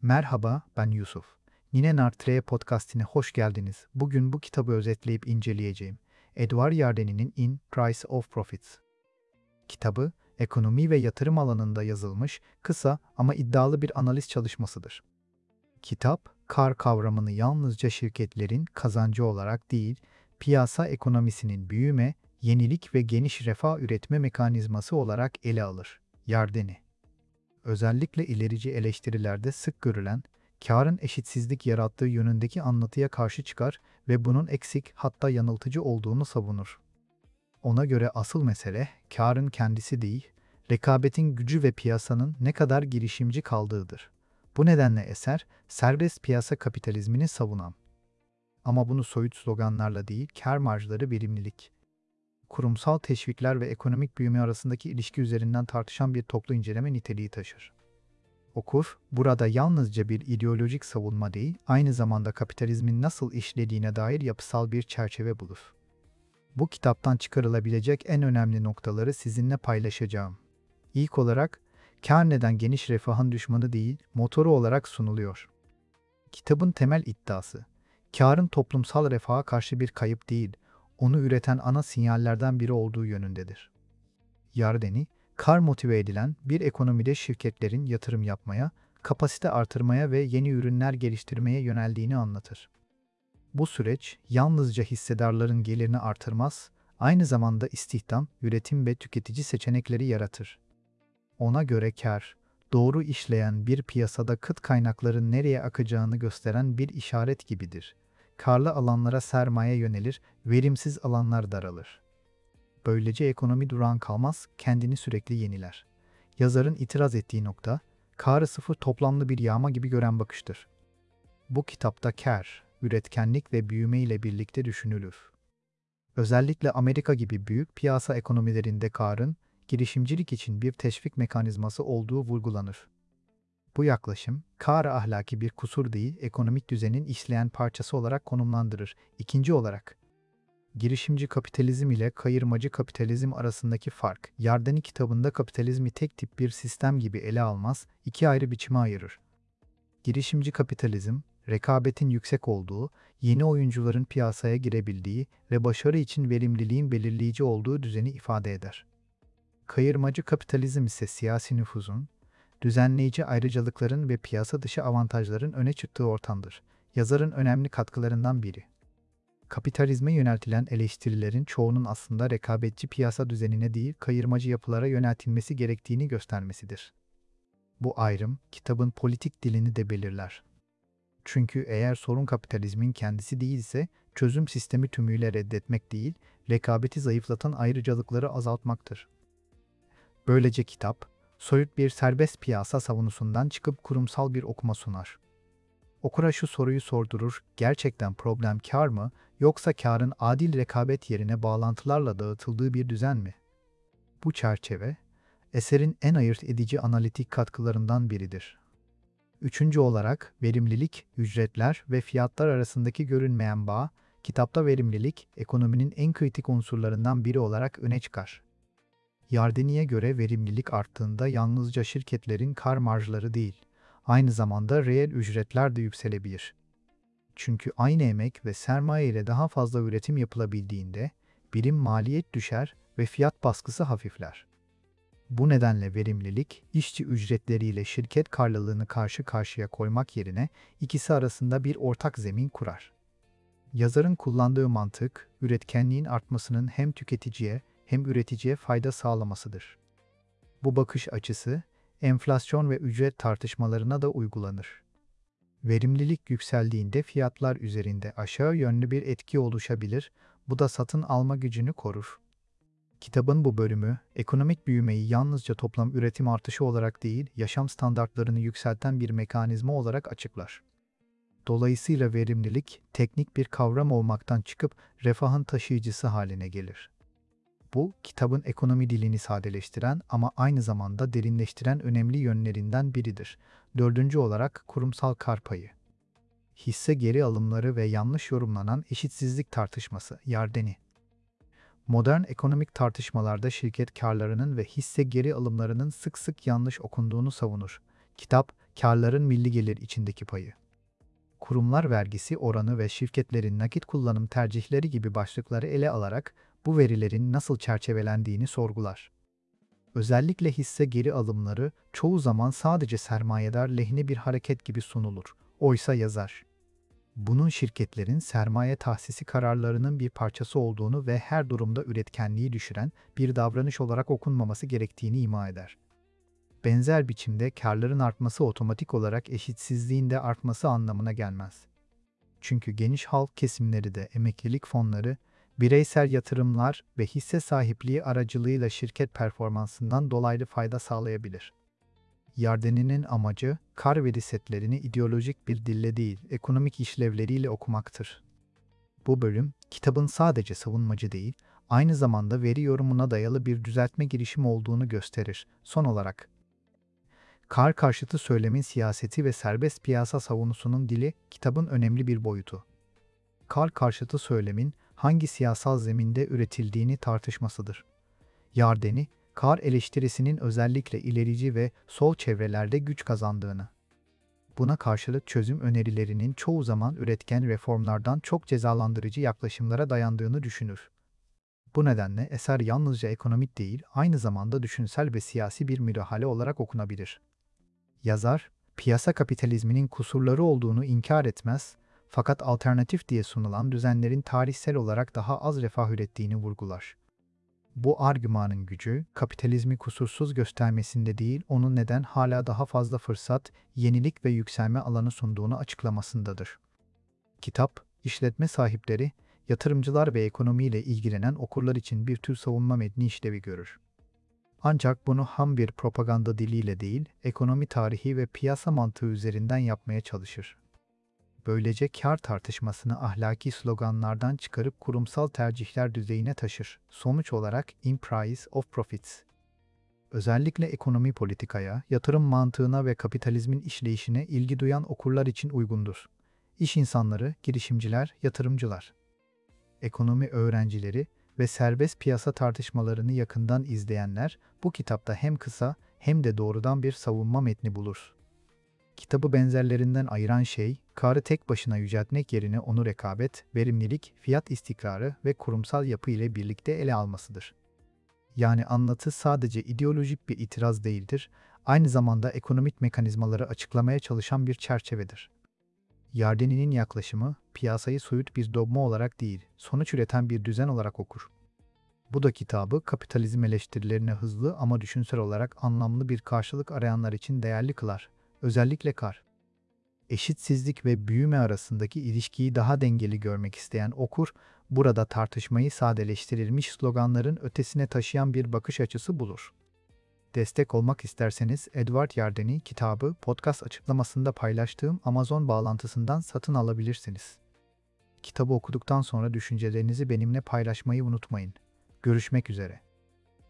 Merhaba, ben Yusuf. Nine Nartre podcastine hoş geldiniz. Bugün bu kitabı özetleyip inceleyeceğim. Edward Yarden'in In Price of Profits. Kitabı, ekonomi ve yatırım alanında yazılmış, kısa ama iddialı bir analiz çalışmasıdır. Kitap, kar kavramını yalnızca şirketlerin kazancı olarak değil, piyasa ekonomisinin büyüme, yenilik ve geniş refah üretme mekanizması olarak ele alır. Yarden'i özellikle ilerici eleştirilerde sık görülen, kârın eşitsizlik yarattığı yönündeki anlatıya karşı çıkar ve bunun eksik hatta yanıltıcı olduğunu savunur. Ona göre asıl mesele, kârın kendisi değil, rekabetin gücü ve piyasanın ne kadar girişimci kaldığıdır. Bu nedenle eser, serbest piyasa kapitalizmini savunan. Ama bunu soyut sloganlarla değil, kâr marjları verimlilik, kurumsal teşvikler ve ekonomik büyüme arasındaki ilişki üzerinden tartışan bir toplu inceleme niteliği taşır. Okur, burada yalnızca bir ideolojik savunma değil, aynı zamanda kapitalizmin nasıl işlediğine dair yapısal bir çerçeve bulur. Bu kitaptan çıkarılabilecek en önemli noktaları sizinle paylaşacağım. İlk olarak, kâr neden geniş refahın düşmanı değil, motoru olarak sunuluyor. Kitabın temel iddiası, kârın toplumsal refaha karşı bir kayıp değil, onu üreten ana sinyallerden biri olduğu yönündedir. Yarden'i, kar motive edilen bir ekonomide şirketlerin yatırım yapmaya, kapasite artırmaya ve yeni ürünler geliştirmeye yöneldiğini anlatır. Bu süreç yalnızca hissedarların gelirini artırmaz, aynı zamanda istihdam, üretim ve tüketici seçenekleri yaratır. Ona göre kar, doğru işleyen bir piyasada kıt kaynakların nereye akacağını gösteren bir işaret gibidir. Karlı alanlara sermaye yönelir, verimsiz alanlar daralır. Böylece ekonomi durağan kalmaz, kendini sürekli yeniler. Yazarın itiraz ettiği nokta, kârı sıfır toplamlı bir yağma gibi gören bakıştır. Bu kitapta kâr, üretkenlik ve büyüme ile birlikte düşünülür. Özellikle Amerika gibi büyük piyasa ekonomilerinde kârın, girişimcilik için bir teşvik mekanizması olduğu vurgulanır. Bu yaklaşım, kârı ahlaki bir kusur değil, ekonomik düzenin işleyen parçası olarak konumlandırır. İkinci olarak, girişimci kapitalizm ile kayırmacı kapitalizm arasındaki fark, Yarden'i kitabında kapitalizmi tek tip bir sistem gibi ele almaz, iki ayrı biçime ayırır. Girişimci kapitalizm, rekabetin yüksek olduğu, yeni oyuncuların piyasaya girebildiği ve başarı için verimliliğin belirleyici olduğu düzeni ifade eder. Kayırmacı kapitalizm ise siyasi nüfuzun, düzenleyici ayrıcalıkların ve piyasa dışı avantajların öne çıktığı ortamdır. Yazarın önemli katkılarından biri. Kapitalizme yöneltilen eleştirilerin çoğunun aslında rekabetçi piyasa düzenine değil, kayırmacı yapılara yöneltilmesi gerektiğini göstermesidir. Bu ayrım, kitabın politik dilini de belirler. Çünkü eğer sorun kapitalizmin kendisi değilse, çözüm sistemi tümüyle reddetmek değil, rekabeti zayıflatan ayrıcalıkları azaltmaktır. Böylece kitap, soyut bir serbest piyasa savunusundan çıkıp kurumsal bir okuma sunar. Okura şu soruyu sordurur, gerçekten problem kar mı, yoksa karın adil rekabet yerine bağlantılarla dağıtıldığı bir düzen mi? Bu çerçeve, eserin en ayırt edici analitik katkılarından biridir. Üçüncü olarak, verimlilik, ücretler ve fiyatlar arasındaki görünmeyen bağ, kitapta verimlilik, ekonominin en kritik unsurlarından biri olarak öne çıkar. Yardeni'ye göre verimlilik arttığında yalnızca şirketlerin kar marjları değil, aynı zamanda reel ücretler de yükselebilir. Çünkü aynı emek ve sermaye ile daha fazla üretim yapılabildiğinde, birim maliyet düşer ve fiyat baskısı hafifler. Bu nedenle verimlilik, işçi ücretleriyle şirket karlılığını karşı karşıya koymak yerine ikisi arasında bir ortak zemin kurar. Yazarın kullandığı mantık, üretkenliğin artmasının hem tüketiciye hem üreticiye fayda sağlamasıdır. Bu bakış açısı, enflasyon ve ücret tartışmalarına da uygulanır. Verimlilik yükseldiğinde fiyatlar üzerinde aşağı yönlü bir etki oluşabilir, bu da satın alma gücünü korur. Kitabın bu bölümü, ekonomik büyümeyi yalnızca toplam üretim artışı olarak değil, yaşam standartlarını yükselten bir mekanizma olarak açıklar. Dolayısıyla verimlilik, teknik bir kavram olmaktan çıkıp refahın taşıyıcısı haline gelir. Bu, kitabın ekonomi dilini sadeleştiren ama aynı zamanda derinleştiren önemli yönlerinden biridir. Dördüncü olarak kurumsal kar payı. Hisse geri alımları ve yanlış yorumlanan eşitsizlik tartışması, Yarden'i. Modern ekonomik tartışmalarda şirket karlarının ve hisse geri alımlarının sık sık yanlış okunduğunu savunur. Kitap, karların milli gelir içindeki payı, kurumlar vergisi oranı ve şirketlerin nakit kullanım tercihleri gibi başlıkları ele alarak bu verilerin nasıl çerçevelendiğini sorgular. Özellikle hisse geri alımları çoğu zaman sadece sermayedar lehine bir hareket gibi sunulur. Oysa yazar, bunun şirketlerin sermaye tahsisi kararlarının bir parçası olduğunu ve her durumda üretkenliği düşüren bir davranış olarak okunmaması gerektiğini ima eder. Benzer biçimde karların artması otomatik olarak eşitsizliğin de artması anlamına gelmez. Çünkü geniş halk kesimleri de emeklilik fonları, bireysel yatırımlar ve hisse sahipliği aracılığıyla şirket performansından dolaylı fayda sağlayabilir. Yardeninin amacı, kar veri setlerini ideolojik bir dille değil, ekonomik işlevleriyle okumaktır. Bu bölüm, kitabın sadece savunmacı değil, aynı zamanda veri yorumuna dayalı bir düzeltme girişimi olduğunu gösterir. Son olarak, kar karşıtı söylemin siyaseti ve serbest piyasa savunusunun dili, kitabın önemli bir boyutu. Kar karşıtı söylemin hangi siyasal zeminde üretildiğini tartışmasıdır. Yarden'i, kar eleştirisinin özellikle ilerici ve sol çevrelerde güç kazandığını, buna karşılık çözüm önerilerinin çoğu zaman üretken reformlardan çok cezalandırıcı yaklaşımlara dayandığını düşünür. Bu nedenle eser yalnızca ekonomik değil, aynı zamanda düşünsel ve siyasi bir müdahale olarak okunabilir. Yazar, piyasa kapitalizminin kusurları olduğunu inkar etmez, fakat alternatif diye sunulan düzenlerin tarihsel olarak daha az refah ürettiğini vurgular. Bu argümanın gücü, kapitalizmi kusursuz göstermesinde değil, onun neden hala daha fazla fırsat, yenilik ve yükselme alanı sunduğunu açıklamasındadır. Kitap, işletme sahipleri, yatırımcılar ve ekonomiyle ilgilenen okurlar için bir tür savunma metni işlevi görür. Ancak bunu ham bir propaganda diliyle değil, ekonomi tarihi ve piyasa mantığı üzerinden yapmaya çalışır. Böylece kar tartışmasını ahlaki sloganlardan çıkarıp kurumsal tercihler düzeyine taşır. Sonuç olarak In Price of Profits, özellikle ekonomi politikaya, yatırım mantığına ve kapitalizmin işleyişine ilgi duyan okurlar için uygundur. İş insanları, girişimciler, yatırımcılar, ekonomi öğrencileri ve serbest piyasa tartışmalarını yakından izleyenler bu kitapta hem kısa hem de doğrudan bir savunma metni bulur. Kitabı benzerlerinden ayıran şey, karı tek başına yüceltmek yerine onu rekabet, verimlilik, fiyat istikrarı ve kurumsal yapı ile birlikte ele almasıdır. Yani anlatı sadece ideolojik bir itiraz değildir, aynı zamanda ekonomik mekanizmaları açıklamaya çalışan bir çerçevedir. Yardeni'nin yaklaşımı, piyasayı soyut bir dogma olarak değil, sonuç üreten bir düzen olarak okur. Bu da kitabı kapitalizm eleştirilerine hızlı ama düşünsel olarak anlamlı bir karşılık arayanlar için değerli kılar. Özellikle kar, eşitsizlik ve büyüme arasındaki ilişkiyi daha dengeli görmek isteyen okur, burada tartışmayı sadeleştirilmiş sloganların ötesine taşıyan bir bakış açısı bulur. Destek olmak isterseniz Edward Yarden'i kitabı podcast açıklamasında paylaştığım Amazon bağlantısından satın alabilirsiniz. Kitabı okuduktan sonra düşüncelerinizi benimle paylaşmayı unutmayın. Görüşmek üzere.